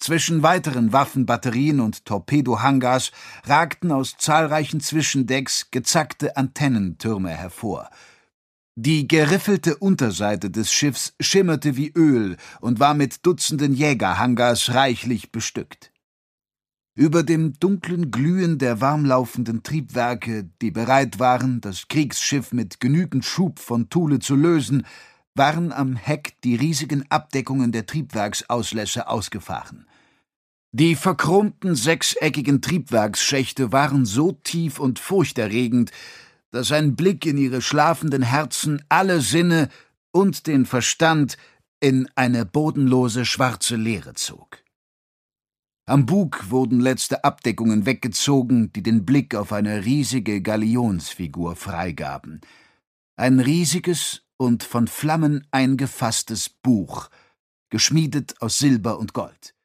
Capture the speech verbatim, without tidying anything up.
Zwischen weiteren Waffenbatterien und Torpedohangars ragten aus zahlreichen Zwischendecks gezackte Antennentürme hervor. Die geriffelte Unterseite des Schiffs schimmerte wie Öl und war mit Dutzenden Jägerhangars reichlich bestückt. Über dem dunklen Glühen der warmlaufenden Triebwerke, die bereit waren, das Kriegsschiff mit genügend Schub von Thule zu lösen, waren am Heck die riesigen Abdeckungen der Triebwerksauslässe ausgefahren. Die verchromten sechseckigen Triebwerksschächte waren so tief und furchterregend, dass ein Blick in ihre schlafenden Herzen alle Sinne und den Verstand in eine bodenlose schwarze Leere zog. Am Bug wurden letzte Abdeckungen weggezogen, die den Blick auf eine riesige Galionsfigur freigaben. Ein riesiges und von Flammen eingefasstes Buch, geschmiedet aus Silber und Gold.